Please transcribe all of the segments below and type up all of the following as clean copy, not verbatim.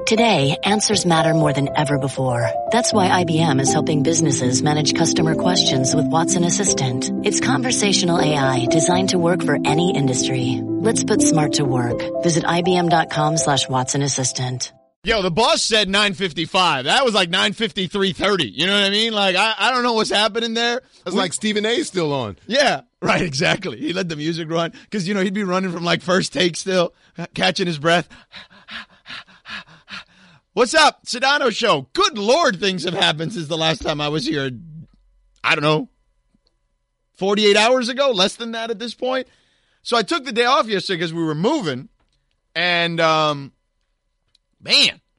Today, answers matter more than ever before. That's why IBM is helping businesses manage customer questions with Watson Assistant. It's conversational AI designed to work for any industry. Let's put smart to work. Visit IBM.com/Watson Assistant. Yo, the boss said 9:55. That was like 9:53:30. You know what I mean? Like, I don't know what's happening there. It's like Stephen A. still on. Yeah, right, exactly. He let the music run because, you know, he'd be running from like first take still, catching his breath. What's up? Sedano Show. Good Lord, things have happened since the last time I was here. I don't know, 48 hours ago? Less than that at this point. So I took the day off yesterday because we were moving. And, man.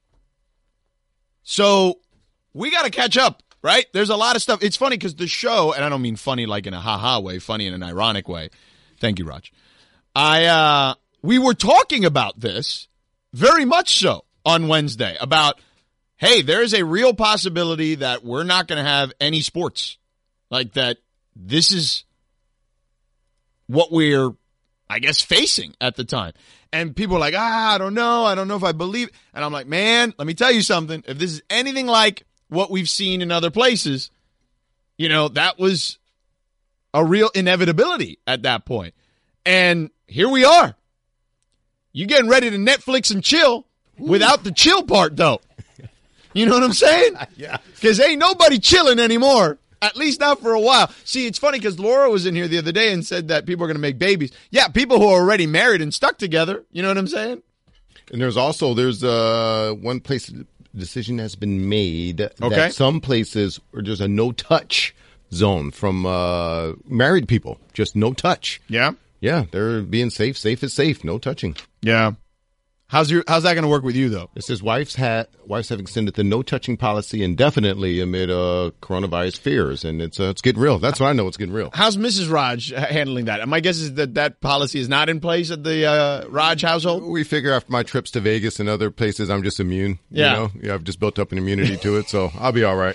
So we got to catch up, right? There's a lot of stuff. It's funny because the show, and I don't mean funny like in a ha-ha way, funny in an ironic way. Thank you, Raj. We were talking about this very much so on Wednesday about, hey, there is a real possibility that we're not going to have any sports. Like that this is what we're, I guess, facing at the time. And people are like, I don't know if I believe. And I'm like, man, let me tell you something. If this is anything like what we've seen in other places, you know, that was a real inevitability at that point. And here we are. You getting ready to Netflix and chill without the chill part, though. You know what I'm saying? Yeah. Because ain't nobody chilling anymore. At least not for a while. See, it's funny because Laura was in here the other day and said that people are going to make babies. Yeah, people who are already married and stuck together. You know what I'm saying? And there's one place decision has been made Okay. that some places where there's a no-touch zone from married people. Just no touch. Yeah? Yeah, they're being safe. Safe is safe. No touching. Yeah. How's that going to work with you, though? It says wives have extended the no touching policy indefinitely amid coronavirus fears, and it's getting real. That's what I know. It's getting real. How's Mrs. Raj handling that? My guess is that policy is not in place at the Raj household. We figure after my trips to Vegas and other places, I'm just immune. Yeah. You know? Yeah, I've just built up an immunity to it, so I'll be all right.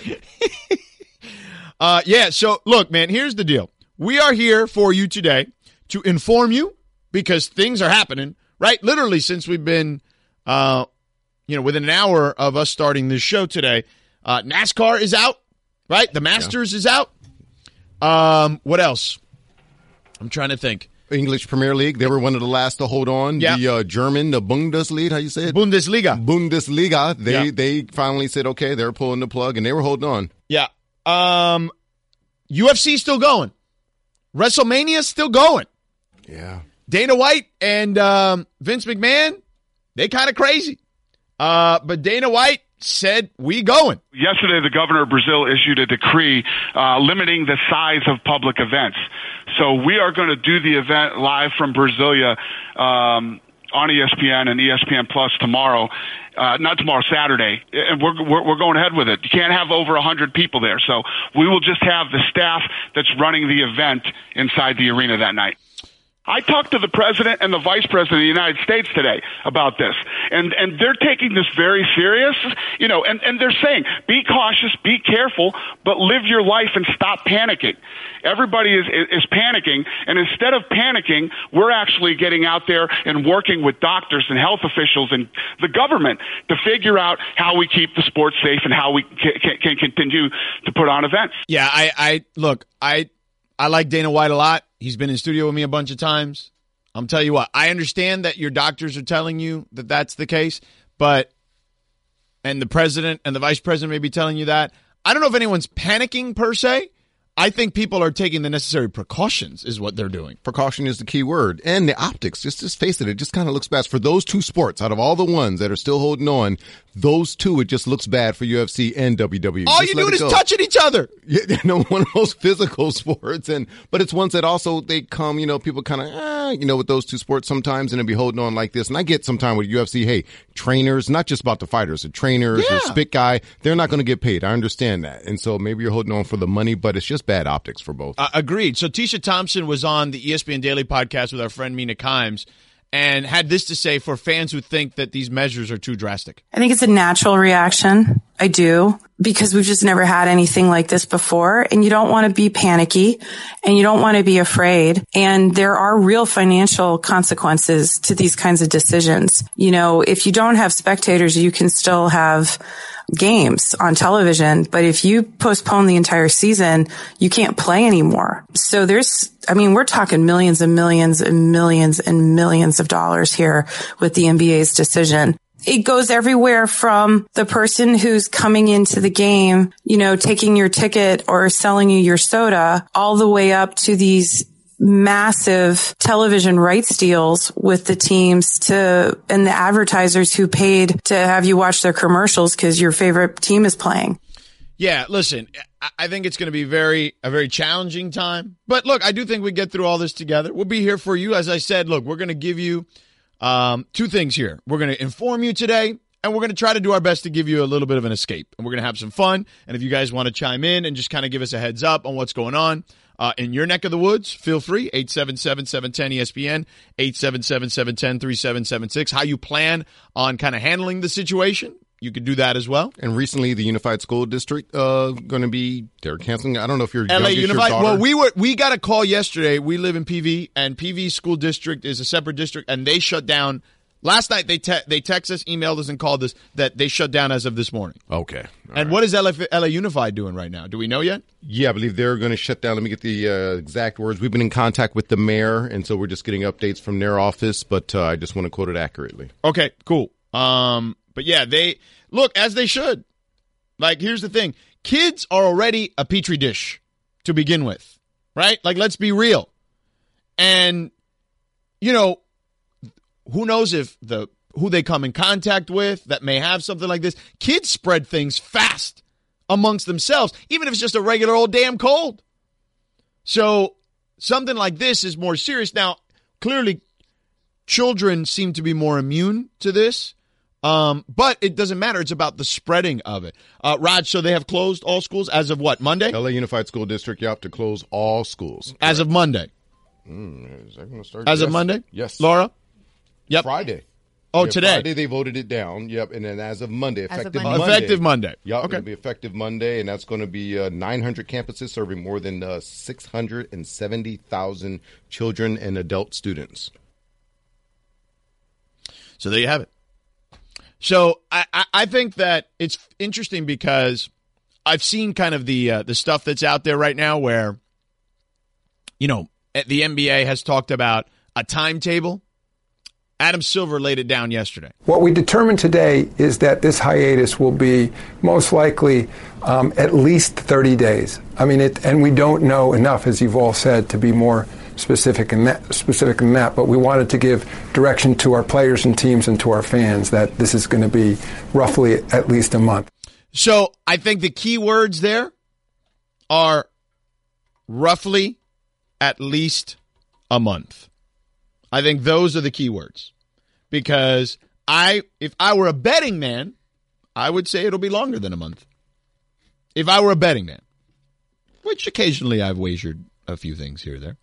Yeah. So look, man. Here's the deal. We are here for you today to inform you because things are happening. Right? Literally since we've been, within an hour of us starting this show today, NASCAR is out, right? The Masters is out. What else? I'm trying to think. English Premier League. They were one of the last to hold on. Yeah. The German, the Bundesliga, how you say it? Bundesliga. They finally said, okay, they're pulling the plug, and they were holding on. Yeah. UFC still going. WrestleMania still going. Yeah. Dana White and Vince McMahon, they kind of crazy. But Dana White said, we going. Yesterday, the governor of Brazil issued a decree limiting the size of public events. So we are going to do the event live from Brasilia on ESPN and ESPN Plus tomorrow. Not tomorrow, Saturday. And we're going ahead with it. You can't have over 100 people there. So we will just have the staff that's running the event inside the arena that night. I talked to the president and the vice president of the United States today about this, and they're taking this very serious, you know, and they're saying, be cautious, be careful, but live your life and stop panicking. Everybody is panicking, and instead of panicking, we're actually getting out there and working with doctors and health officials and the government to figure out how we keep the sport safe and how we can continue to put on events. Yeah, I like Dana White a lot. He's been in studio with me a bunch of times. I'm telling you what, I understand that your doctors are telling you that that's the case, and the president and the vice president may be telling you that. I don't know if anyone's panicking per se. I think people are taking the necessary precautions is what they're doing. Precaution is the key word. And the optics, just face it just kind of looks bad. For those two sports, out of all the ones that are still holding on, those two, it just looks bad for UFC and WWE. All just you're doing is touching each other. Yeah, one of those physical sports. But it's ones that also, they come, people kind of, with those two sports sometimes, and they'll be holding on like this. And I get sometime with UFC, hey, trainers, not just about the fighters, the trainers, the spit guy, they're not going to get paid. I understand that. And so maybe you're holding on for the money, but it's just bad optics for both. Agreed. So Tisha Thompson was on the ESPN Daily podcast with our friend Mina Kimes and had this to say for fans who think that these measures are too drastic. I think it's a natural reaction. I do. because we've just never had anything like this before. And you don't want to be panicky and you don't want to be afraid. And there are real financial consequences to these kinds of decisions. You know, if you don't have spectators, you can still have games on television, but if you postpone the entire season, you can't play anymore. So we're talking millions and millions and millions and millions of dollars here with the NBA's decision. It goes everywhere from the person who's coming into the game, you know, taking your ticket or selling you your soda, all the way up to these massive television rights deals with the teams and the advertisers who paid to have you watch their commercials because your favorite team is playing. Yeah, listen, I think it's going to be a very challenging time. But look, I do think we get through all this together. We'll be here for you. As I said, look, we're going to give you two things here. We're going to inform you today, and we're going to try to do our best to give you a little bit of an escape. And we're going to have some fun. And if you guys want to chime in and just kind of give us a heads up on what's going on in your neck of the woods, feel free. 877-710-ESPN, 877-710-3776. How you plan on kind of handling the situation. You could do that as well. And recently, the Unified School District going to be, they're canceling. I don't know if you're LA Unified. Well, we got a call yesterday. We live in PV, and PV School District is a separate district, and they shut down. Last night, they texted us, emailed us, and called us that they shut down as of this morning. Okay. And what is LA Unified doing right now? Do we know yet? Yeah, I believe they're going to shut down. Let me get the exact words. We've been in contact with the mayor, and so we're just getting updates from their office, but I just want to quote it accurately. Okay, cool. But yeah, they look as they should. Like, here's the thing. Kids are already a petri dish to begin with, right? Like, let's be real. And, you know, who knows if who they come in contact with that may have something like this. Kids spread things fast amongst themselves, even if it's just a regular old damn cold. So something like this is more serious. Now, clearly, children seem to be more immune to this. But it doesn't matter. It's about the spreading of it. Raj, so they have closed all schools as of what, Monday? LA Unified School District, you have to close all schools. Correct. As of Monday. Is that going to start? As of Monday? Yes. Laura? Yep. Friday. Oh, yeah, today. Friday they voted it down. Yep. And then as of Monday, effective Monday. Effective Monday. Yep. Okay. It'll be effective Monday, and that's going to be 900 campuses serving more than 670,000 children and adult students. So there you have it. So I think that it's interesting because I've seen kind of the stuff that's out there right now where, you know, the NBA has talked about a timetable. Adam Silver laid it down yesterday. What we determined today is that this hiatus will be most likely at least 30 days. I mean, and we don't know enough, as you've all said, to be more specific than that, but we wanted to give direction to our players and teams and to our fans that this is going to be roughly at least a month. So I think the key words there are roughly at least a month. I think those are the key words because if I were a betting man, I would say it'll be longer than a month. If I were a betting man, which occasionally I've wagered a few things here or there.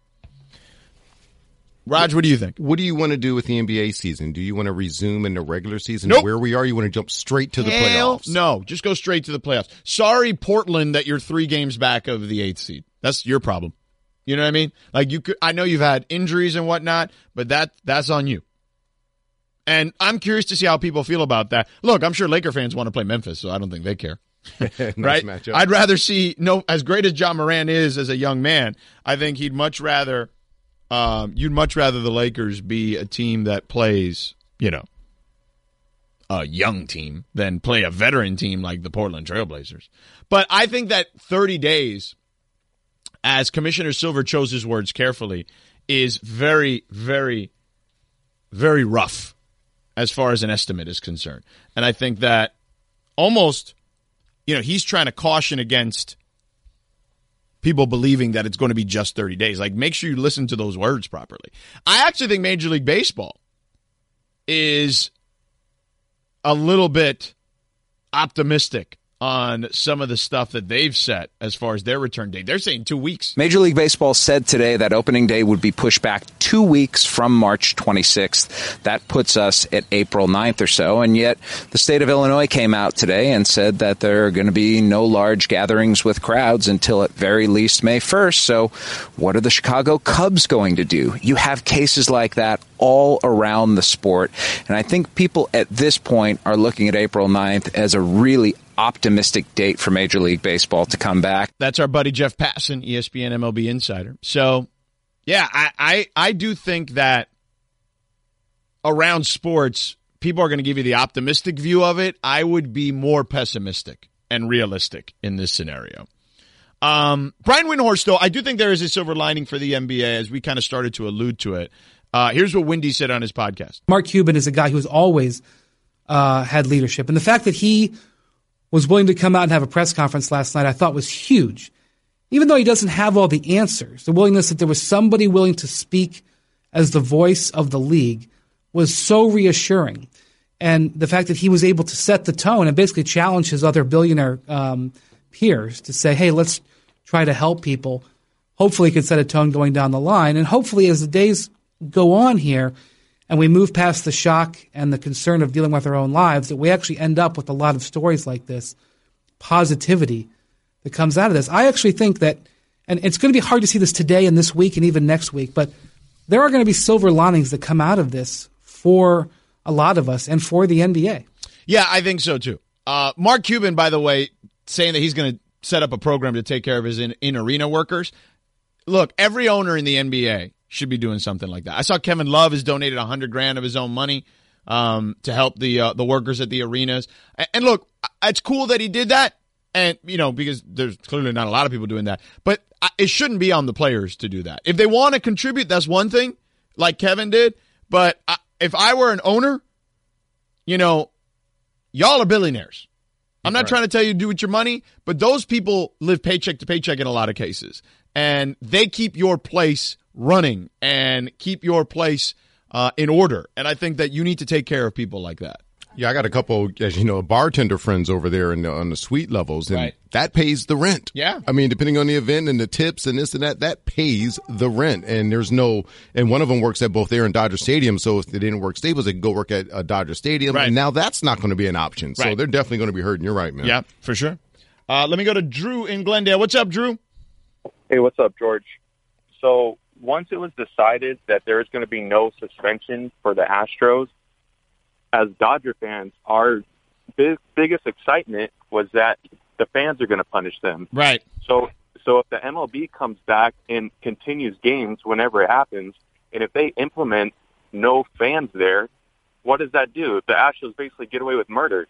Raj, what do you think? What do you want to do with the NBA season? Do you want to resume in the regular season? Nope. Where we are, you want to jump straight to the playoffs? No, just go straight to the playoffs. Sorry, Portland, that you're 3 games back of the 8th seed. That's your problem. You know what I mean? Like I know you've had injuries and whatnot, but that's on you. And I'm curious to see how people feel about that. Look, I'm sure Laker fans want to play Memphis, so I don't think they care. Nice right? matchup. I'd rather see as great as Ja Morant is as a young man. I think you'd much rather the Lakers be a team that plays, you know, a young team than play a veteran team like the Portland Trailblazers. But I think that 30 days, as Commissioner Silver chose his words carefully, is very, very, very rough as far as an estimate is concerned. And I think that almost, you know, he's trying to caution against people believing that it's going to be just 30 days. Like, make sure you listen to those words properly. I actually think Major League Baseball is a little bit optimistic on some of the stuff that they've set as far as their return date. They're saying 2 weeks. Major League Baseball said today that opening day would be pushed back 2 weeks from March 26th. That puts us at April 9th or so. And yet the state of Illinois came out today and said that there are going to be no large gatherings with crowds until at very least May 1st. So what are the Chicago Cubs going to do? You have cases like that all around the sport. And I think people at this point are looking at April 9th as a really optimistic date for Major League Baseball to come back. That's our buddy Jeff Passan, ESPN MLB insider. So, yeah, I do think that around sports, people are going to give you the optimistic view of it. I would be more pessimistic and realistic in this scenario. Brian Windhorst, though, I do think there is a silver lining for the NBA, as we kind of started to allude to it. Here's what Windy said on his podcast. Mark Cuban is a guy who's always had leadership. And the fact that he was willing to come out and have a press conference last night, I thought was huge. Even though he doesn't have all the answers, the willingness that there was somebody willing to speak as the voice of the league was so reassuring. And the fact that he was able to set the tone and basically challenge his other billionaire peers to say, hey, let's try to help people. Hopefully he can set a tone going down the line. And hopefully as the days go on here and we move past the shock and the concern of dealing with our own lives, that we actually end up with a lot of stories like this, positivity that comes out of this. I actually think that, and it's going to be hard to see this today and this week and even next week, but there are going to be silver linings that come out of this for a lot of us and for the NBA. Yeah, I think so too. Mark Cuban, by the way, saying that he's going to set up a program to take care of his in-arena workers. Look, every owner in the NBA should be doing something like that. I saw Kevin Love has donated $100,000 of his own money to help the workers at the arenas. And look, it's cool that he did that, and because there's clearly not a lot of people doing that. But it shouldn't be on the players to do that. If they want to contribute, that's one thing, like Kevin did. But if I were an owner, y'all are billionaires. I'm not trying to tell you to do with your money, but those people live paycheck to paycheck in a lot of cases, and they keep your place running and keep your place in order. And I think that you need to take care of people like that. Yeah, I got a couple, as you know, bartender friends over there on the suite levels, and that pays the rent. Yeah. I mean, depending on the event and the tips and this and that pays the rent. And and one of them works at both there and Dodger Stadium, so if they didn't work Staples, they could go work at Dodger Stadium. Right. And now that's not going to be an option. So they're definitely going to be hurting. You're right, man. Yeah, for sure. Let me go to Drew in Glendale. What's up, Drew? Hey, what's up, George? So once it was decided that there is going to be no suspension for the Astros, as Dodger fans, our biggest excitement was that the fans are going to punish them. Right. So if the MLB comes back and continues games whenever it happens, and if they implement no fans there, what does that do? The Astros basically get away with murder.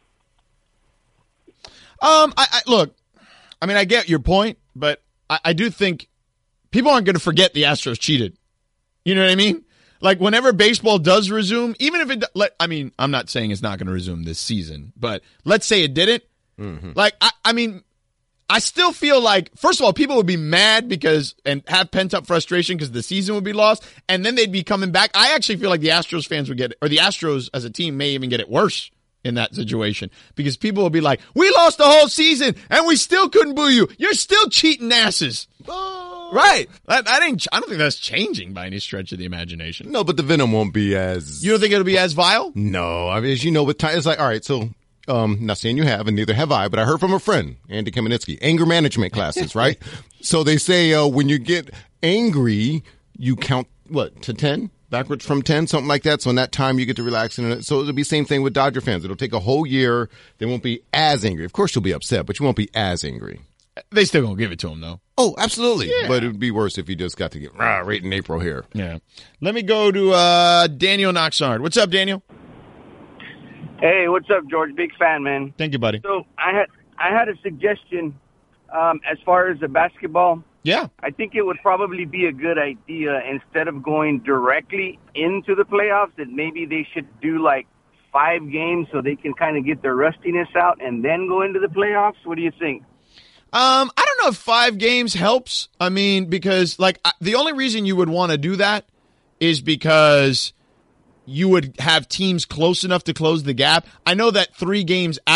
Look, I mean, I get your point, but I do think people aren't going to forget the Astros cheated. You know what I mean? Like, whenever baseball does resume, even if it, I'm not saying it's not going to resume this season, but let's say it didn't. Mm-hmm. Like, I still feel like, first of all, people would be mad and have pent-up frustration because the season would be lost, and then they'd be coming back. I actually feel like the Astros fans would get, or the Astros as a team may even get it worse in that situation, because people will be like, we lost the whole season, and we still couldn't boo you. You're still cheating asses. Oh. Right. I don't think that's changing by any stretch of the imagination. No, but the venom won't be as... You don't think it'll be as vile? No. I mean, as you know, with time, it's like, all right, so... not saying you have, and neither have I, but I heard from a friend, Andy Kamenetsky, anger management classes, right? So they say when you get angry, you count, to 10? Backwards from 10, something like that. So in that time, you get to relax. And so it'll be the same thing with Dodger fans. It'll take a whole year. They won't be as angry. Of course, you'll be upset, but you won't be as angry. They still gonna give it to him, though. Oh, absolutely. Yeah. But it would be worse if you just got to get right in April here. Yeah. Let me go to Daniel Knoxard. What's up, Daniel? Hey, what's up, George? Big fan, man. Thank you, buddy. So I had a suggestion as far as the basketball. Yeah. I think it would probably be a good idea, instead of going directly into the playoffs, that maybe they should do like 5 games so they can kind of get their rustiness out and then go into the playoffs. What do you think? I don't know if 5 games helps. I mean, because the only reason you would want to do that is because you would have teams close enough to close the gap. I know that 3 games out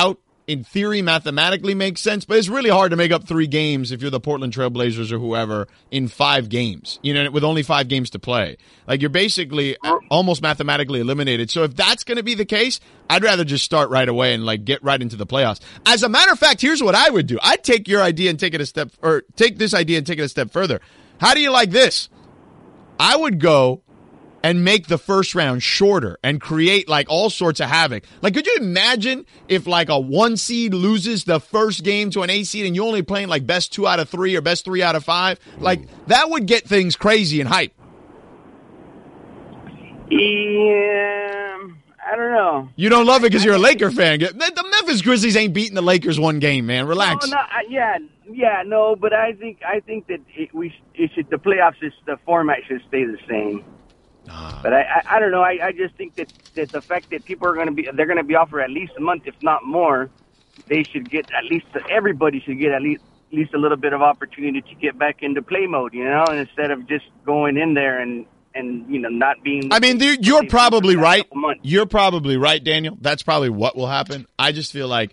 in theory, mathematically makes sense, but it's really hard to make up 3 games if you're the Portland Trailblazers or whoever in 5 games, with only 5 games to play. Like, you're basically almost mathematically eliminated. So if that's going to be the case, I'd rather just start right away and, like, get right into the playoffs. As a matter of fact, here's what I would do. I'd take your idea and take this idea and take it a step further. How do you like this? I would go and make the first round shorter and create like all sorts of havoc. Like, could you imagine if like a 1 seed loses the first game to an 8 seed and you're only playing like best 2 out of 3 or best 3 out of 5? Like, that would get things crazy and hype. Yeah, I don't know. You don't love it because you're a Laker fan. The Memphis Grizzlies ain't beating the Lakers 1 game, man. Relax. No, but I think that the playoffs, the format should stay the same. But I don't know. I just think that the fact that people they're going to be off for at least a month, if not more, they should get everybody should get at least a little bit of opportunity to get back into play mode, and instead of just going in there and not being. I mean, you're probably right. You're probably right, Daniel. That's probably what will happen. I just feel like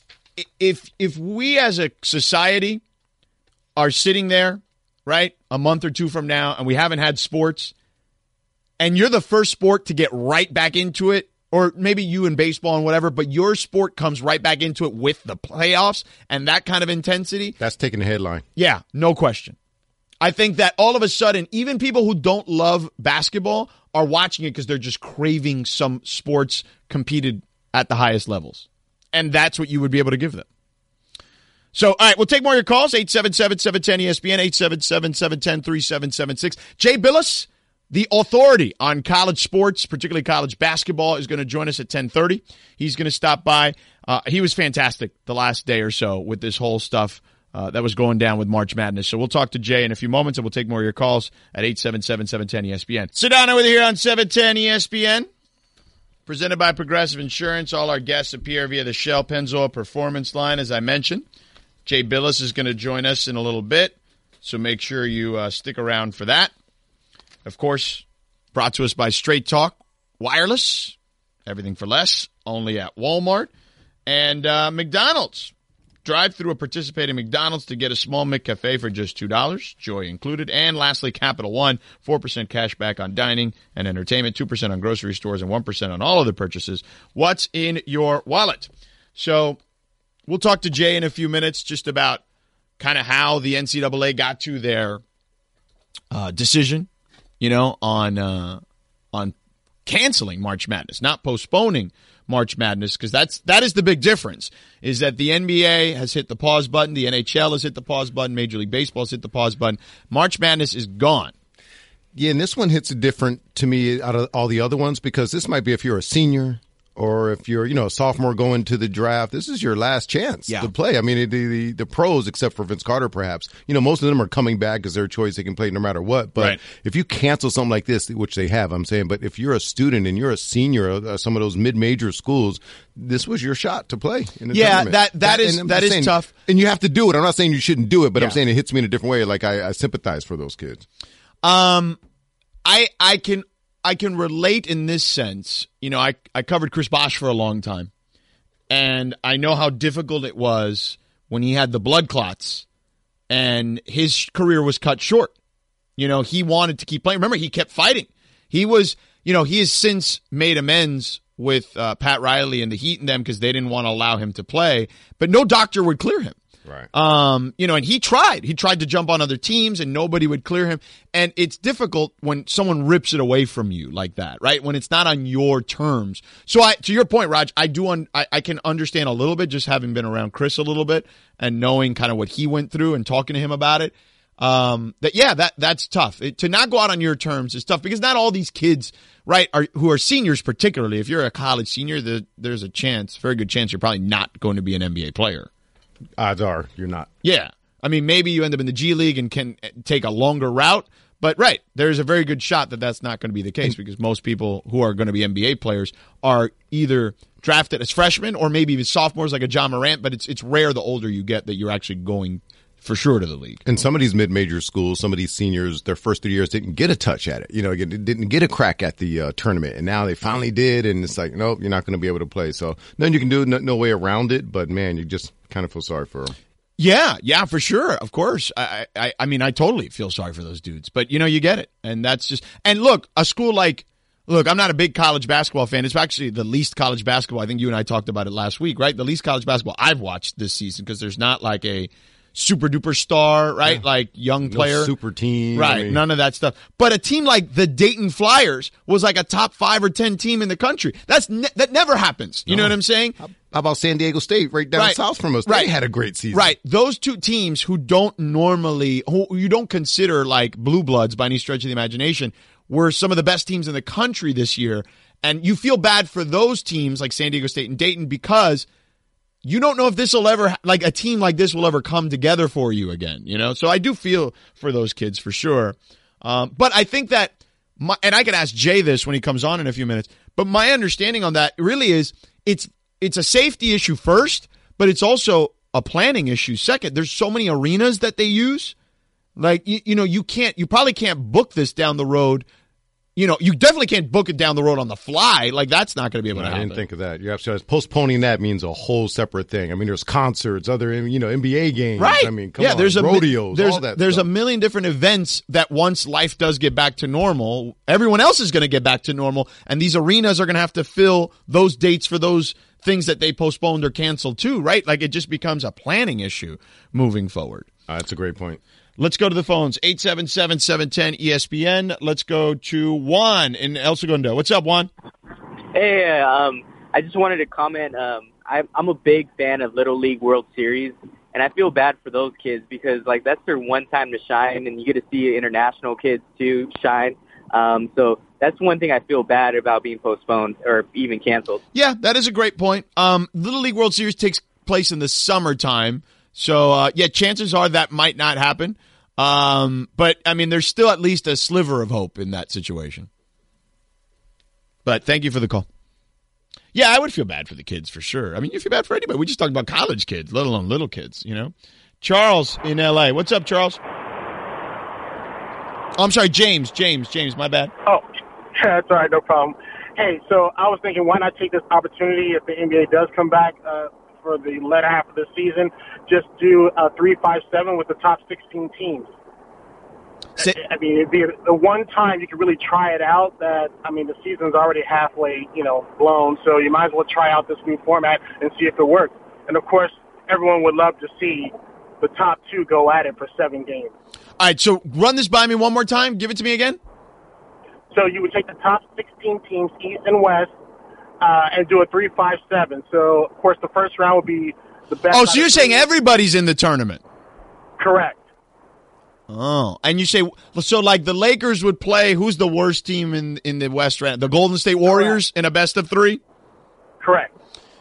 if we as a society are sitting there, right, a month or 2 from now, and we haven't had sports, and you're the first sport to get right back into it, or maybe you in baseball and whatever, but your sport comes right back into it with the playoffs and that kind of intensity. That's taking the headline. Yeah, no question. I think that all of a sudden, even people who don't love basketball are watching it because they're just craving some sports competed at the highest levels. And that's what you would be able to give them. So, all right, we'll take more of your calls, 877-710-ESPN, 877-710-3776. Jay Billis, the authority on college sports, particularly college basketball, is going to join us at 10:30. He's going to stop by. He was fantastic the last day or so with this whole stuff that was going down with March Madness. So we'll talk to Jay in a few moments, and we'll take more of your calls at 877-710-ESPN. Sedano with you here on 710 ESPN. Presented by Progressive Insurance. All our guests appear via the Shell Pennzoil Performance line, as I mentioned. Jay Billis is going to join us in a little bit, so make sure you stick around for that. Of course, brought to us by Straight Talk Wireless. Everything for less, only at Walmart. And McDonald's. Drive through a participating McDonald's to get a small McCafe for just $2, joy included. And lastly, Capital One, 4% cash back on dining and entertainment, 2% on grocery stores, and 1% on all other purchases. What's in your wallet? So we'll talk to Jay in a few minutes just about kind of how the NCAA got to their decision, on canceling March Madness, not postponing March Madness, because that is the big difference, is that the NBA has hit the pause button, the NHL has hit the pause button, Major League Baseball has hit the pause button. March Madness is gone. Yeah, and this one hits different to me out of all the other ones, because this might be if you're a senior or if you're, a sophomore going to the draft. This is your last chance to play. I mean, the pros, except for Vince Carter, perhaps, most of them are coming back because their choice. They can play no matter what. But if you cancel something like this, which they have, I'm saying, but if you're a student and you're a senior, some of those mid-major schools, this was your shot to play in the tournament. that is tough. And you have to do it. I'm not saying you shouldn't do it, but I'm saying it hits me in a different way. Like, I sympathize for those kids. I can relate in this sense. I covered Chris Bosh for a long time, and I know how difficult it was when he had the blood clots and his career was cut short. He wanted to keep playing. Remember, he kept fighting. He was, he has since made amends with Pat Riley and the Heat and them because they didn't want to allow him to play, but no doctor would clear him. Right. And he tried to jump on other teams and nobody would clear him. And it's difficult when someone rips it away from you like that, right? When it's not on your terms. So to your point, Raj, I can understand a little bit just having been around Chris a little bit and knowing kind of what he went through and talking to him about it. That's tough. To not go out on your terms is tough because not all these kids, right, who are seniors particularly. If you're a college senior, there's a very good chance you're probably not going to be an NBA player. Odds are you're not. Yeah. I mean, maybe you end up in the G League and can take a longer route, but there's a very good shot that that's not going to be the case because most people who are going to be NBA players are either drafted as freshmen or maybe even sophomores like a John Morant, but it's rare the older you get that you're actually going for sure to the league. And some of these mid-major schools, some of these seniors, their first 3 years didn't get a touch at it. Didn't get a crack at the tournament, and now they finally did. And it's like, nope, you're not going to be able to play. So then you can do no way around it. But man, you just kind of feel sorry for them. Yeah, for sure. Of course. I mean, I totally feel sorry for those dudes, but you get it. And that's just, and look, a school like, I'm not a big college basketball fan. It's actually the least college basketball. I think you and I talked about it last week, right? The least college basketball I've watched this season, because there's not like a super duper star, right? Yeah. Like young player. No super team. Right. None of that stuff. But a team like the Dayton Flyers was like a top 5 or 10 team in the country. That never happens. You know what I'm saying? How about San Diego State right down south from us? They had a great season. Right. Those two teams who you don't consider like blue bloods by any stretch of the imagination, were some of the best teams in the country this year. And you feel bad for those teams like San Diego State and Dayton, because you don't know if this will ever, like a team like this will ever come together for you again, So I do feel for those kids for sure. But I think that, and I can ask Jay this when he comes on in a few minutes, but my understanding on that really is it's a safety issue first, but it's also a planning issue second. There's so many arenas that they use. Like, you probably can't book this down the road. You definitely can't book it down the road on the fly. Like, that's not going to be able to happen. I didn't think of that. You have to postponing that means a whole separate thing. I mean, there's concerts, other NBA games. Right. I mean, come on, there's rodeos, all that There's stuff. a million different events that once life does get back to normal, everyone else is going to get back to normal, and these arenas are going to have to fill those dates for those things that they postponed or canceled too, right? Like, it just becomes a planning issue moving forward. That's a great point. Let's go to the phones, 877-710-ESPN. Let's go to Juan in El Segundo. What's up, Juan? Hey, I just wanted to comment. I'm a big fan of Little League World Series, and I feel bad for those kids because, like, that's their one time to shine, and you get to see international kids, too, shine. So that's one thing I feel bad about being postponed or even canceled. Yeah, that is a great point. Little League World Series takes place in the summertime. So, chances are that might not happen. But, I mean, there's still at least a sliver of hope in that situation. But thank you for the call. Yeah, I would feel bad for the kids for sure. I mean, you feel bad for anybody. We just talked about college kids, let alone little kids, Charles in L.A. What's up, Charles? Oh, I'm sorry, James, my bad. Oh, that's all right, no problem. Hey, so I was thinking, why not take this opportunity if the NBA does come back for the latter half of the season, just do a 3-5-7 with the top 16 teams. I mean, it'd be the one time you could really try it out. The season's already halfway, blown, so you might as well try out this new format and see if it works. And of course, everyone would love to see the top 2 go at it for 7 games. All right, so run this by me one more time. Give it to me again. So you would take the top 16 teams, East and West, and do a 3-5-7. So, of course, the first round would be the best. Oh, so you're saying everybody's in the tournament? Correct. Oh, and you say, so like the Lakers would play, who's the worst team in the West round? The Golden State Warriors in a best of 3? Correct.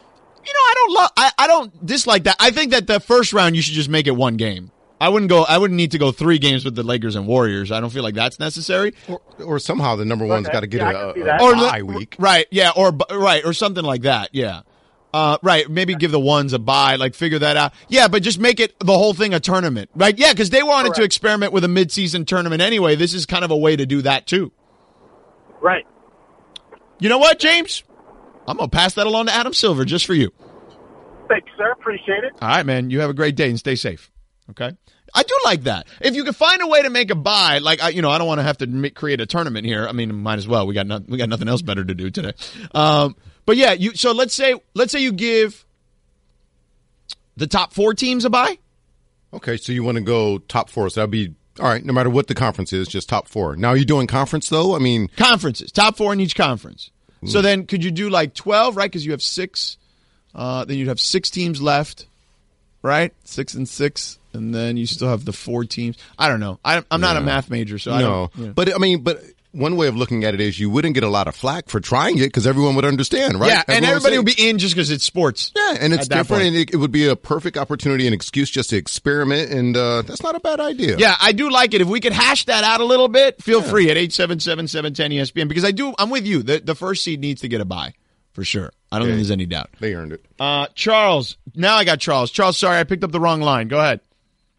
I don't dislike that. I think that the first round you should just make it one game. I wouldn't need to go 3 games with the Lakers and Warriors. I don't feel like that's necessary. Or somehow the number one's got to get a bye week. Right, yeah, or something like that, yeah. Right, maybe give the ones a bye, like figure that out. Yeah, but just make it the whole thing a tournament, right? Yeah, because they wanted to experiment with a mid-season tournament anyway. This is kind of a way to do that too. Right. You know what, James? I'm going to pass that along to Adam Silver just for you. Thanks, sir. Appreciate it. All right, man. You have a great day and stay safe. Okay? I do like that. If you can find a way to make a bye, like, I don't want to have to create a tournament here. I mean, might as well. We got nothing else better to do today. But yeah, so let's say you give the top 4 teams a bye. Okay, so you want to go top 4. So that'd be all right. No matter what the conference is, just top 4. Now, are you doing conference though? I mean, conferences, top 4 in each conference. So then, could you do like 12? Right, because you have 6. Then you'd have 6 teams left. Right, 6 and 6. And then you still have the 4 teams. I don't know. I'm not a math major, so I don't. No, but one way of looking at it is you wouldn't get a lot of flack for trying it because everyone would understand, right? Yeah, and everybody would be in just because it's sports. Yeah, and it's different, and it would be a perfect opportunity, an excuse just to experiment, and that's not a bad idea. Yeah, I do like it. If we could hash that out a little bit, feel free at 877-710-ESPN because I'm with you. The first seed needs to get a bye for sure. I don't think there's any doubt. They earned it. Charles, now I got Charles. Charles, sorry, I picked up the wrong line. Go ahead.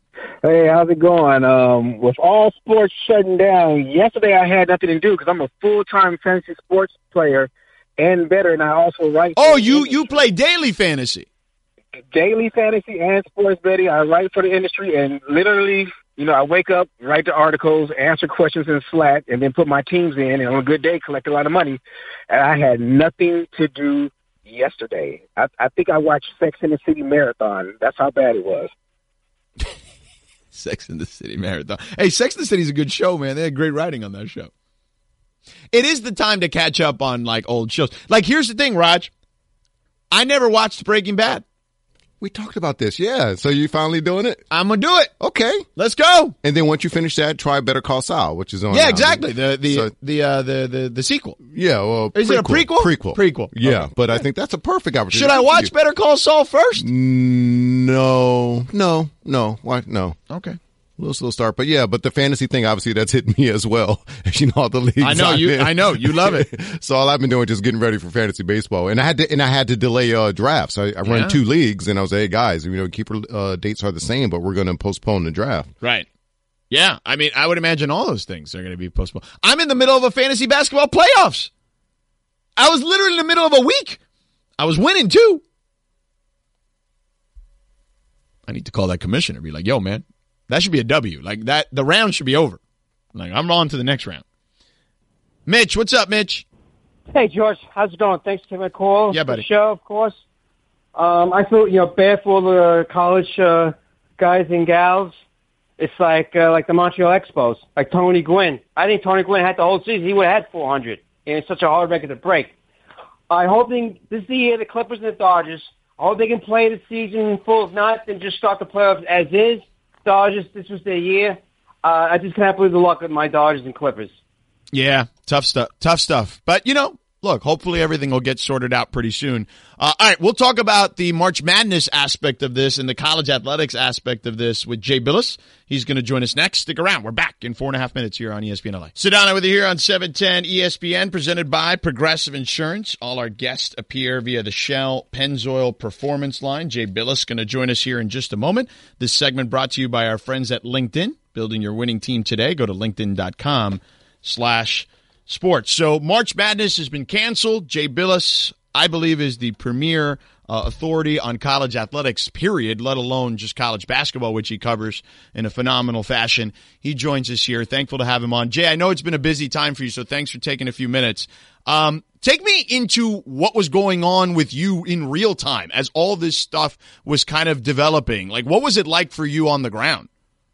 Hey, how's it going? With all sports shutting down, yesterday I had nothing to do because I'm a full-time fantasy sports player and better, and I also write. Oh, you play daily fantasy? Daily fantasy and sports betting. I write for the industry, and literally, I wake up, write the articles, answer questions in Slack, and then put my teams in, and on a good day, collect a lot of money. And I had nothing to do yesterday. I think I watched Sex and the City Marathon. That's how bad it was. Sex and the City Marathon. Hey, Sex and the City is a good show, man. They had great writing on that show. It is the time to catch up on, old shows. Here's the thing, Raj. I never watched Breaking Bad. We talked about this, yeah. So you finally doing it? I'm gonna do it. Okay, let's go. And then once you finish that, try Better Call Saul, which is on. Yeah, exactly. The sequel. Yeah, well, is it a prequel? Prequel. Yeah, okay. But I think that's a perfect opportunity. Should I watch Better Call Saul first? No. Why? No. Okay. Little slow start, but the fantasy thing, obviously, that's hit me as well. As you know, all the leagues. I know you love it. So all I've been doing is just getting ready for fantasy baseball, and I had to delay drafts. I run 2 leagues, and I was hey guys, keeper dates are the same, but we're going to postpone the draft. Right. Yeah, I mean, I would imagine all those things are going to be postponed. I'm in the middle of a fantasy basketball playoffs. I was literally in the middle of a week. I was winning too. I need to call that commissioner. Be like, yo, man. That should be a W. The round should be over. I'm on to the next round. Mitch, what's up, Mitch? Hey, George. How's it going? Thanks for taking my call. Yeah, buddy. The show, of course. I feel, bad for all the college guys and gals. It's like the Montreal Expos, like Tony Gwynn. I think Tony Gwynn had the whole season. He would have had 400. And it's such a hard record to break. I hope this is the year, the Clippers and the Dodgers. I hope they can play the season in full. If not, then just start the playoffs as is. Dodgers, this was their year. I just can't believe the luck with my Dodgers and Clippers. Yeah, tough stuff. But, look, hopefully everything will get sorted out pretty soon. All right, we'll talk about the March Madness aspect of this and the college athletics aspect of this with Jay Billis. He's going to join us next. Stick around. We're back in 4.5 minutes here on ESPN LA. Sedano with you here on 710 ESPN, presented by Progressive Insurance. All our guests appear via the Shell Pennzoil Performance line. Jay Billis going to join us here in just a moment. This segment brought to you by our friends at LinkedIn. Building your winning team today. Go to linkedin.com/sports. So March Madness has been canceled. Jay Billis, I believe, is the premier authority on college athletics, period, let alone just college basketball, which he covers in a phenomenal fashion. He joins us here. Thankful to have him on. Jay, I know it's been a busy time for you, so thanks for taking a few minutes. Take me into what was going on with you in real time as all this stuff was kind of developing. What was it like for you on the ground?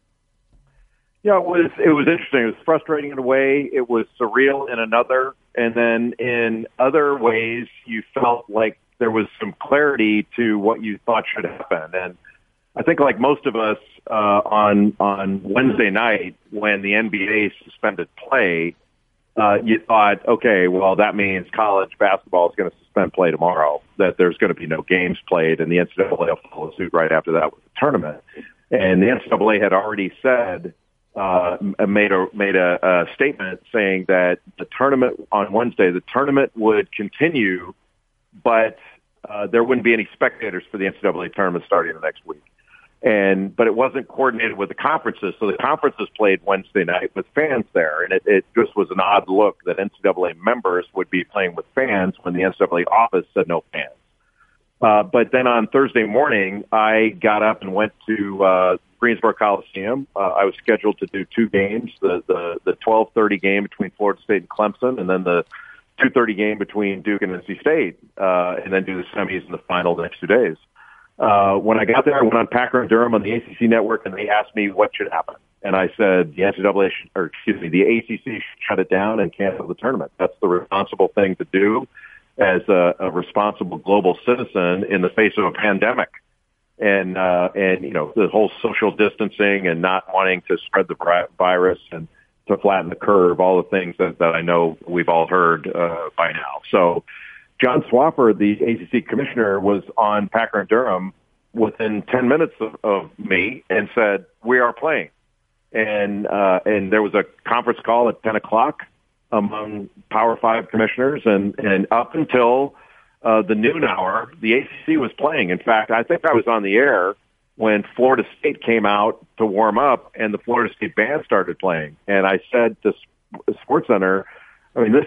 Yeah, it was interesting. It was frustrating in a way. It was surreal in another. And then in other ways, you felt like there was some clarity to what you thought should happen. And I think like most of us on Wednesday night when the NBA suspended play, you thought, okay, well, that means college basketball is going to suspend play tomorrow, that there's going to be no games played, and the NCAA will follow suit right after that with the tournament. And the NCAA had already said, made a statement saying that the tournament on Wednesday, the tournament would continue, but there wouldn't be any spectators for the NCAA tournament starting the next week. But it wasn't coordinated with the conferences, so the conferences played Wednesday night with fans there, and it just was an odd look that NCAA members would be playing with fans when the NCAA office said no fans. But then on Thursday morning, I got up and went to Greensboro Coliseum. I was scheduled to do 2 games, the 12:30 game between Florida State and Clemson, and then the 2:30 game between Duke and NC State, and then do the semis and the final the next 2 days. When I got there, I went on Packer and Durham on the ACC network, and they asked me what should happen. And I said the the ACC should shut it down and cancel the tournament. That's the responsible thing to do as a responsible global citizen in the face of a pandemic. And the whole social distancing and not wanting to spread the virus and to flatten the curve, all the things that I know we've all heard by now. So John Swofford, the ACC commissioner, was on Packer and Durham within 10 minutes of me and said, we are playing. And there was a conference call at 10 o'clock among Power 5 commissioners, and up until the noon hour, the ACC was playing. In fact, I think I was on the air when Florida State came out to warm up and the Florida State band started playing. And I said to SportsCenter, I mean, this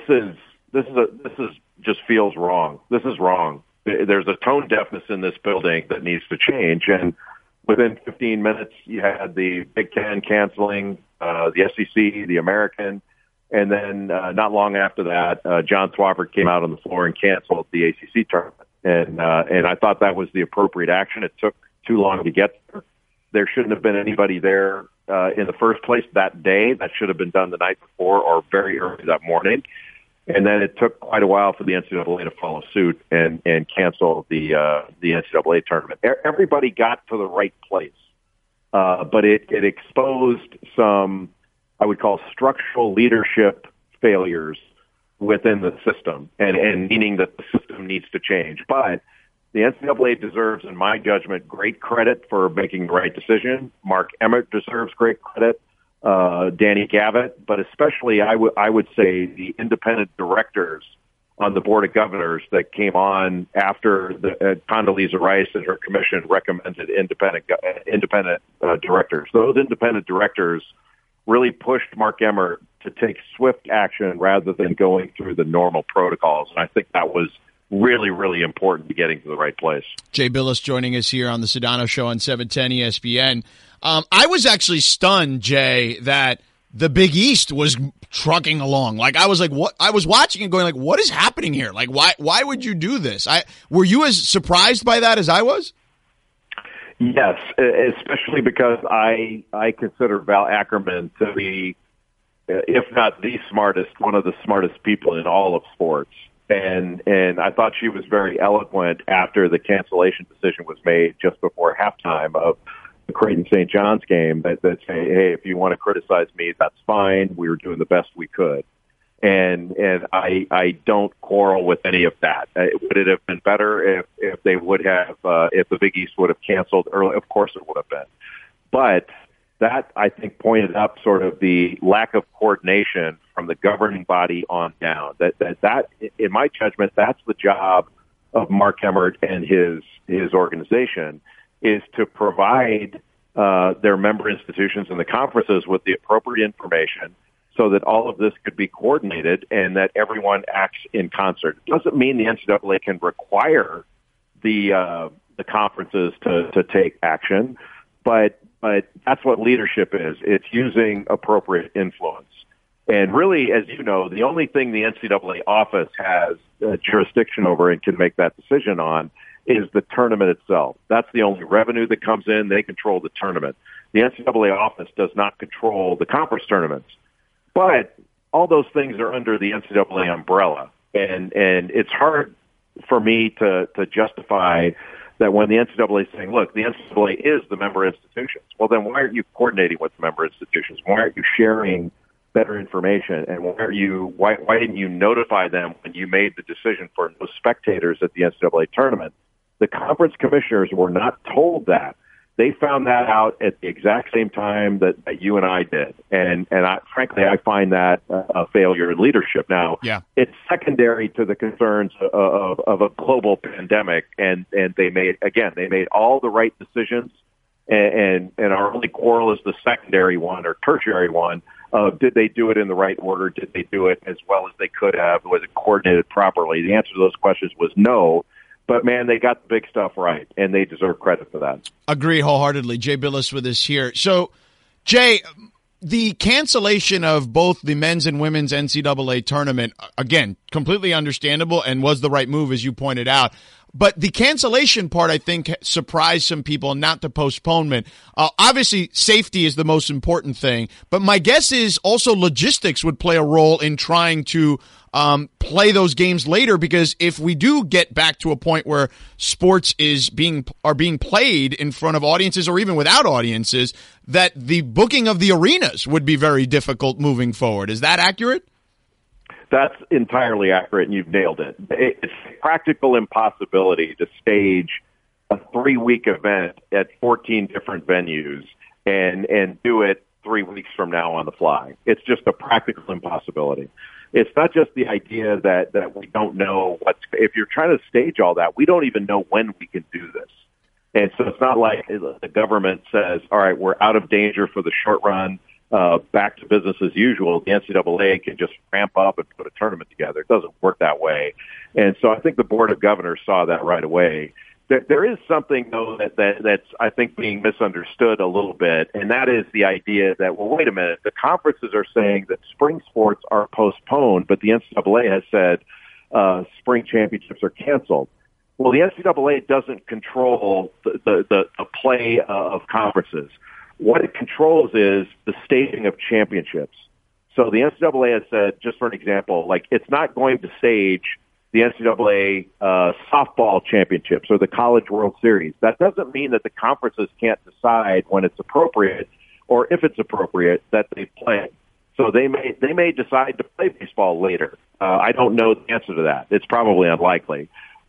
just feels wrong. This is wrong. There's a tone deafness in this building that needs to change. And within 15 minutes, you had the Big Ten canceling, the SEC, the American, and then not long after that, John Swafford came out on the floor and canceled the ACC tournament. And I thought that was the appropriate action. It took too long to get there. There shouldn't have been anybody there in the first place that day. That should have been done the night before or very early that morning. And then it took quite a while for the NCAA to follow suit and cancel the NCAA tournament. Everybody got to the right place, but it exposed some, I would call, structural leadership failures within the system, and meaning that the system needs to change. But the NCAA deserves, in my judgment, great credit for making the right decision. Mark Emmert deserves great credit. Danny Gavitt, but especially I would say the independent directors on the Board of Governors that came on after the Condoleezza Rice and her commission recommended independent directors. Those independent directors really pushed Mark Emmert to take swift action rather than going through the normal protocols. And I think that was really, really important to getting to the right place. Jay Billis joining us here on the Sedano Show on 710 ESPN. I was actually stunned, Jay, that the Big East was trucking along. Like, I was like, what? I was watching and going like, what is happening here? Like, why would you do this? Were you as surprised by that as I was? Yes, especially because I consider Val Ackerman to be, if not the smartest, one of the smartest people in all of sports. And I thought she was very eloquent after the cancellation decision was made just before halftime of the Creighton St. John's game that say, hey, if you want to criticize me, that's fine. We were doing the best we could. And I don't quarrel with any of that. Would it have been better if they would have, if the Big East would have canceled early? Of course it would have been. But that, I think, pointed up sort of the lack of coordination from the governing body on down. That in my judgment, that's the job of Mark Emmert and his organization, is to provide their member institutions and the conferences with the appropriate information so that all of this could be coordinated and that everyone acts in concert. It doesn't mean the NCAA can require the conferences to take action, but that's what leadership is. It's using appropriate influence. And really, as you know, the only thing the NCAA office has jurisdiction over and can make that decision on is the tournament itself. That's the only revenue that comes in. They control the tournament. The NCAA office does not control the conference tournaments. But all those things are under the NCAA umbrella. And it's hard for me to justify that when the NCAA is saying, look, the NCAA is the member institutions. Well, then why aren't you coordinating with the member institutions? Why aren't you sharing better information? And why didn't you notify them when you made the decision for no spectators at the NCAA tournament? The conference commissioners were not told that. They found that out at the exact same time that you and I did. And frankly, I find that a failure in leadership. Now, It's secondary to the concerns of a global pandemic. And they made all the right decisions. And our only quarrel is the secondary one or tertiary one. Did they do it in the right order? Did they do it as well as they could have? Was it coordinated properly? The answer to those questions was no. But, man, they got the big stuff right, and they deserve credit for that. Agree wholeheartedly. Jay Billis with us here. So, Jay, the cancellation of both the men's and women's NCAA tournament, again, completely understandable and was the right move, as you pointed out. But the cancellation part, I think, surprised some people, not the postponement. Obviously, safety is the most important thing. But my guess is also logistics would play a role in trying to play those games later, because if we do get back to a point where sports are being played in front of audiences or even without audiences, that the booking of the arenas would be very difficult moving forward. Is that accurate? That's entirely accurate, and you've nailed it. It's a practical impossibility to stage a 3-week event at 14 different venues and do it 3 weeks from now on the fly. It's just a practical impossibility. It's not just the idea that we don't know if you're trying to stage all that, we don't even know when we can do this. And so it's not like the government says, all right, we're out of danger for the short run, back to business as usual. The NCAA can just ramp up and put a tournament together. It doesn't work that way. And so I think the Board of Governors saw that right away. There is something, though, that's, I think, being misunderstood a little bit, and that is the idea that, well, wait a minute, the conferences are saying that spring sports are postponed, but the NCAA has said spring championships are canceled. Well, the NCAA doesn't control the play of conferences. What it controls is the staging of championships. So the NCAA has said, just for an example, like it's not going to stage the NCAA softball championships or the College World Series. That doesn't mean that the conferences can't decide when it's appropriate or if it's appropriate that they play. So they may decide to play baseball later. I don't know the answer to that. It's probably unlikely.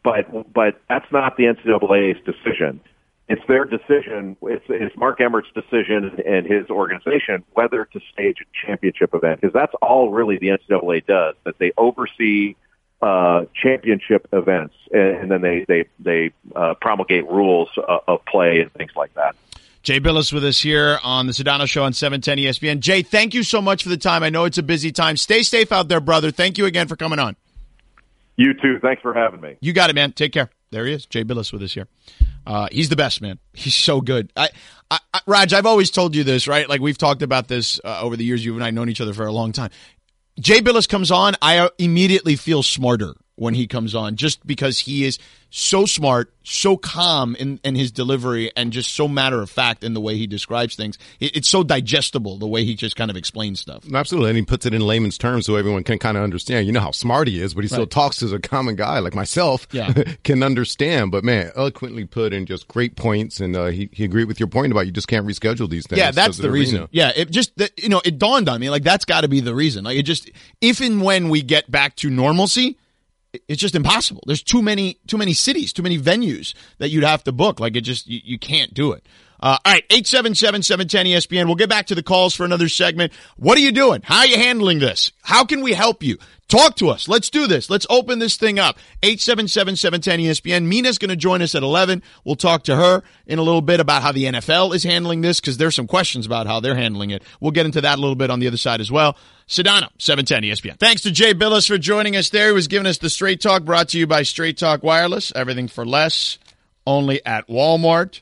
But that's not the NCAA's decision. It's their decision. It's Mark Emmert's decision and his organization whether to stage a championship event, because that's all really the NCAA does. That they oversee championship events, and then they promulgate rules of play and things like that. Jay Bilas with us here on the Sedano Show on 710 ESPN. Jay, thank you so much for the time. I know it's a busy time. Stay safe out there, brother. Thank you again for coming on. You too. Thanks for having me. You got it, man. Take care. There he is, Jay Bilas with us here. He's the best, man. He's so good. Raj, I've always told you this, right? Like we've talked about this over the years. You and I have known each other for a long time. Jay Bilas comes on, I immediately feel smarter when he comes on, just because he is so smart, so calm in his delivery, and just so matter of fact in the way he describes things. It's so digestible, the way he just kind of explains stuff. Absolutely, and he puts it in layman's terms so everyone can kind of understand. You know how smart he is, but he still talks as a common guy like myself can understand. But man, eloquently put in just great points, and he agreed with your point about you just can't reschedule these things. Yeah, that's the reason. Yeah, it just it dawned on me, like that's got to be the reason. Like it just, if and when we get back to normalcy, it's just impossible. There's too many cities, too many venues that you'd have to book. Like it just, you can't do it. All right, 877-710-ESPN. We'll get back to the calls for another segment. What are you doing? How are you handling this? How can we help you? Talk to us. Let's do this. Let's open this thing up. 877-710-ESPN. Mina's going to join us at 11. We'll talk to her in a little bit about how the NFL is handling this, because there's some questions about how they're handling it. We'll get into that a little bit on the other side as well. Sedano, 710 ESPN. Thanks to Jay Bilas for joining us there. He was giving us the Straight Talk, brought to you by Straight Talk Wireless. Everything for less, only at Walmart.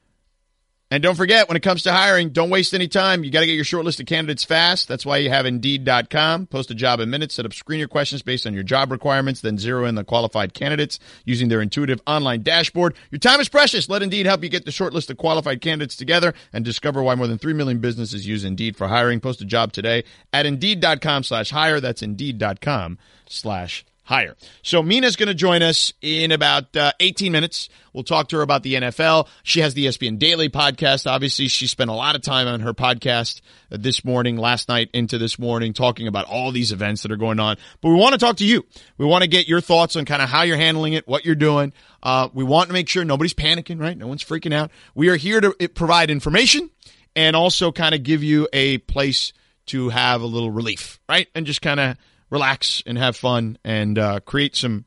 And don't forget, when it comes to hiring, don't waste any time. You got to get your short list of candidates fast. That's why you have Indeed.com. Post a job in minutes. Set up screener questions based on your job requirements. Then zero in the qualified candidates using their intuitive online dashboard. Your time is precious. Let Indeed help you get the short list of qualified candidates together and discover why more than 3 million businesses use Indeed for hiring. Post a job today at Indeed.com/hire. That's Indeed.com/hire. So Mina's going to join us in about 18 minutes. We'll talk to her about the NFL. She has the ESPN Daily podcast. Obviously, she spent a lot of time on her podcast this morning, last night into this morning, talking about all these events that are going on. But we want to talk to you. We want to get your thoughts on kind of how you're handling it, what you're doing. We want to make sure nobody's panicking, right? No one's freaking out. We are here to provide information and also kind of give you a place to have a little relief, right? And just kind of relax and have fun and create some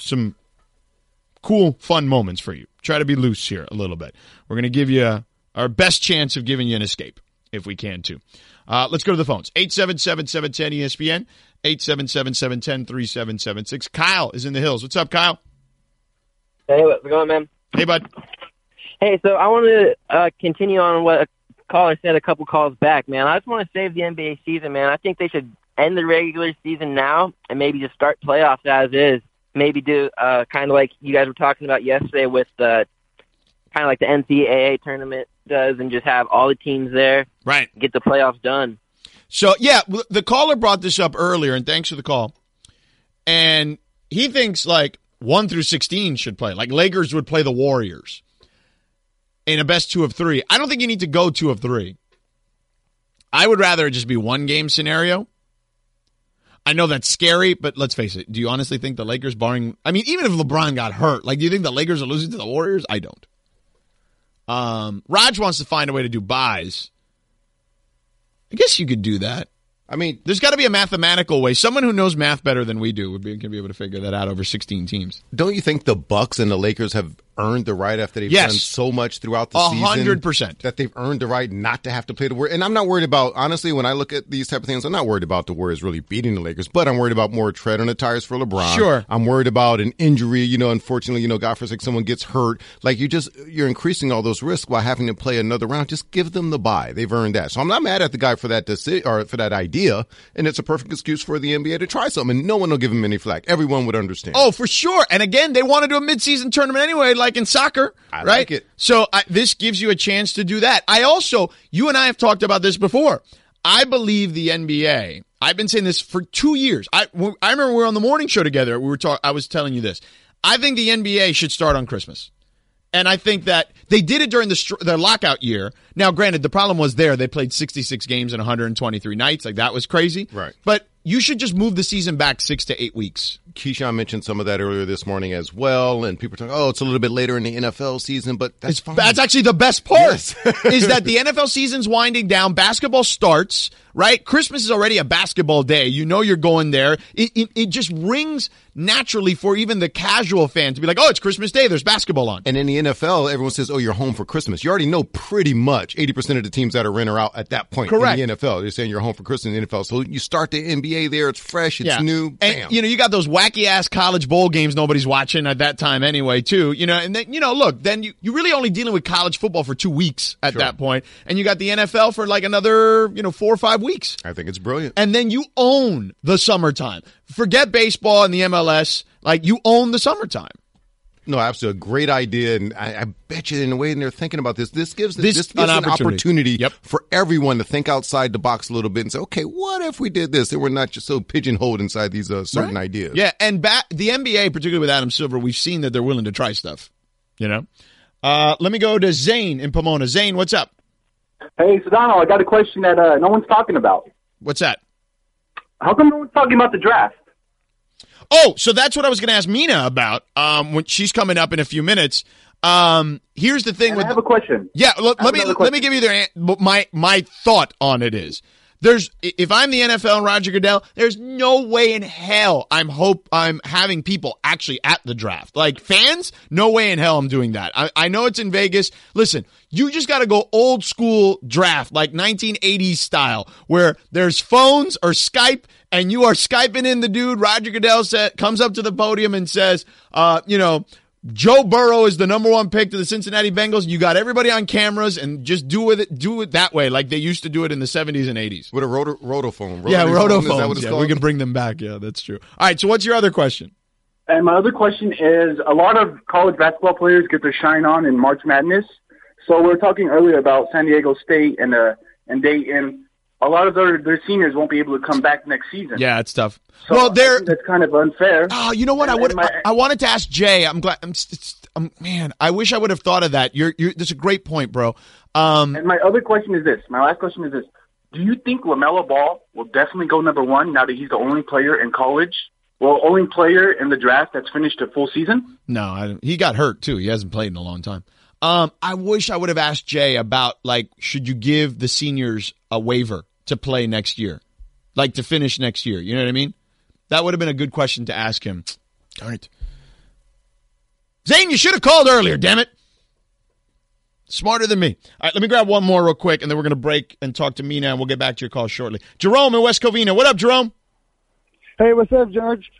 cool, fun moments for you. Try to be loose here a little bit. We're going to give you our best chance of giving you an escape, if we can, too. Let's go to the phones. 877-710-ESPN, 877-710-3776. Kyle is in the Hills. What's up, Kyle? Hey, what's going on, man? Hey, bud. Hey, so I want to continue on what a caller said a couple calls back, man. I just want to save the NBA season, man. I think they should end the regular season now and maybe just start playoffs as is. Maybe do kind of like you guys were talking about yesterday with the kind of like the NCAA tournament does, and just have all the teams there. Right. Get the playoffs done. So, yeah, the caller brought this up earlier, and thanks for the call. And he thinks like 1 through 16 should play. Like Lakers would play the Warriors in a best 2 of 3. I don't think you need to go 2 of 3. I would rather it just be one game scenario. I know that's scary, but let's face it. Do you honestly think the Lakers, even if LeBron got hurt, like, do you think the Lakers are losing to the Warriors? I don't. Raj wants to find a way to do buys. I guess you could do that. I mean, there's got to be a mathematical way. Someone who knows math better than we do can be able to figure that out over 16 teams. Don't you think the Bucks and the Lakers have earned the right after they've Yes. done so much throughout the season. 100%. That they've earned the right not to have to play the Warriors. And I'm not worried about, honestly, when I look at these type of things, I'm not worried about the Warriors really beating the Lakers, but I'm worried about more tread on the tires for LeBron. Sure. I'm worried about an injury, unfortunately, God forsake someone gets hurt. Like you're increasing all those risks while having to play another round. Just give them the bye. They've earned that. So I'm not mad at the guy for that decision or for that idea. And it's a perfect excuse for the NBA to try something. And no one will give him any flack. Everyone would understand. Oh, for sure. And again, they want to do a midseason tournament anyway, like in soccer. I right? like it. So this gives you a chance to do that. You and I have talked about this before. I believe the NBA, I've been saying this for 2 years. I remember we were on the morning show together. I was telling you this. I think the NBA should start on Christmas. And I think that they did it during the lockout year. Now, granted, the problem was they played 66 games in 123 nights. Like, that was crazy. Right. But you should just move the season back 6 to 8 weeks. Keyshawn mentioned some of that earlier this morning as well, and people are talking, it's a little bit later in the NFL season, but that's fine. That's actually the best part, Yes. is that the NFL season's winding down. Basketball starts, right? Christmas is already a basketball day. You're going there. It just rings naturally for even the casual fan to be like, it's Christmas Day. There's basketball on. And in the NFL, everyone says, you're home for Christmas. You already know pretty much 80% of the teams that are in or out at that point. Correct. In the NFL. They're saying you're home for Christmas in the NFL. So you start the NBA there. It's fresh. It's new. Bam. And, you got those wacky-ass college bowl games nobody's watching at that time anyway, too. And then, look, then you're really only dealing with college football for 2 weeks at that point. And you got the NFL for like another, 4 or 5 weeks. I think it's brilliant. And then you own the summertime. Forget baseball and the MLS. Like, you own the summertime. No, absolutely. A great idea. And I bet you in the way they're thinking about this gives an opportunity opportunity for everyone to think outside the box a little bit and say, okay, what if we did this? And we're not just so pigeonholed inside these certain ideas. Yeah, and the NBA, particularly with Adam Silver, we've seen that they're willing to try stuff. Let me go to Zane in Pomona. Zane, what's up? Hey, Sedano, I got a question that no one's talking about. What's that? How come no one's talking about the draft? Oh, so that's what I was going to ask Mina about when she's coming up in a few minutes. Here's the thing. I have a question. Yeah, let me give you my thought on it is. If I'm the NFL and Roger Goodell, there's no way in hell I'm having people actually at the draft. Like fans, no way in hell I'm doing that. I know it's in Vegas. Listen, you just got to go old school draft, like 1980s style, where there's phones or Skype, and you are Skyping in the dude. Roger Goodell comes up to the podium and says, Joe Burrow is the number 1 pick to the Cincinnati Bengals. You got everybody on cameras and just do it that way, like they used to do it in the 70s and 80s. With a rotophone. Rotophones. Is that what it's called? We can bring them back. Yeah, that's true. All right, so what's your other question? And my other question is, a lot of college basketball players get their shine on in March Madness. So we were talking earlier about San Diego State and Dayton. A lot of their seniors won't be able to come back next season. Yeah, it's tough. So well, that's kind of unfair. Oh, you know what? I wanted to ask Jay. I'm glad. Man, I wish I would have thought of that. That's a great point, bro. And my other question is this. My last question is this. Do you think LaMelo Ball will definitely go number 1 now that he's the only player in college? Well, only player in the draft that's finished a full season? No, he got hurt too. He hasn't played in a long time. I wish I would have asked Jay about, like, should you give the seniors a waiver to play next year? Like, to finish next year. You know what I mean? That would have been a good question to ask him. Darn it. Zane, you should have called earlier, damn it. Smarter than me. All right, let me grab one more real quick, and then we're going to break and talk to Mina, and we'll get back to your call shortly. Jerome in West Covina. What up, Jerome? Hey, what's up, George?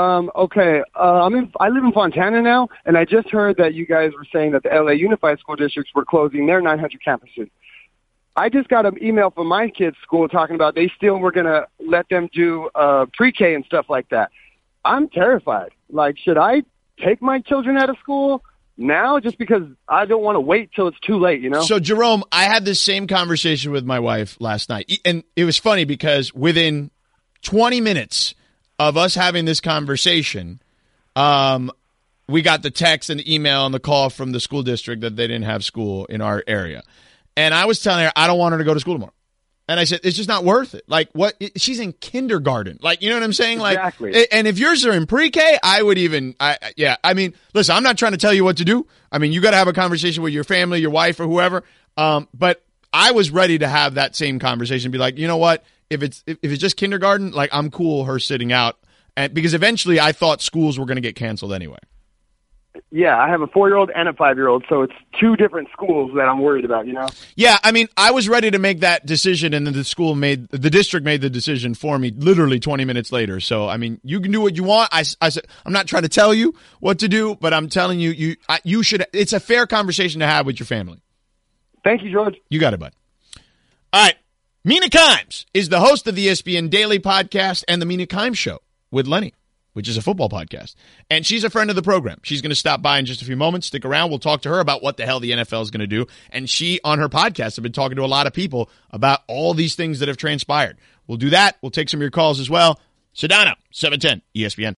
I live in Fontana now, and I just heard that you guys were saying that the LA Unified School Districts were closing their 900 campuses. I just got an email from my kids' school talking about they still were going to let them do pre-K and stuff like that. I'm terrified. Like, should I take my children out of school now just because I don't want to wait till it's too late, So, Jerome, I had this same conversation with my wife last night, and it was funny because within 20 minutes of us having this conversation, we got the text and the email and the call from the school district that they didn't have school in our area. And I was telling her, I don't want her to go to school tomorrow. And I said, it's just not worth it. Like, what? She's in kindergarten. Like, you know what I'm saying? Exactly. Like, and if yours are in pre-K, I would even, I mean, listen, I'm not trying to tell you what to do. I mean, you got to have a conversation with your family, your wife, or whoever. But I was ready to have that same conversation, be like, you know what? If it's just kindergarten, like, I'm cool her sitting out, and because eventually I thought schools were going to get canceled anyway. Yeah, I have a 4-year-old and a 5-year-old, so it's two different schools that I'm worried about, you know? Yeah, I mean, I was ready to make that decision, and then the district made the decision for me literally 20 minutes later. So, I mean, you can do what you want. I said, I'm not trying to tell you what to do, but I'm telling you, you should. It's a fair conversation to have with your family. Thank you, George. You got it, bud. All right. Mina Kimes is the host of the ESPN Daily Podcast and the Mina Kimes Show with Lenny, which is a football podcast. And she's a friend of the program. She's going to stop by in just a few moments. Stick around. We'll talk to her about what the hell the NFL is going to do. And she, on her podcast, have been talking to a lot of people about all these things that have transpired. We'll do that. We'll take some of your calls as well. Sedano, 710 ESPN.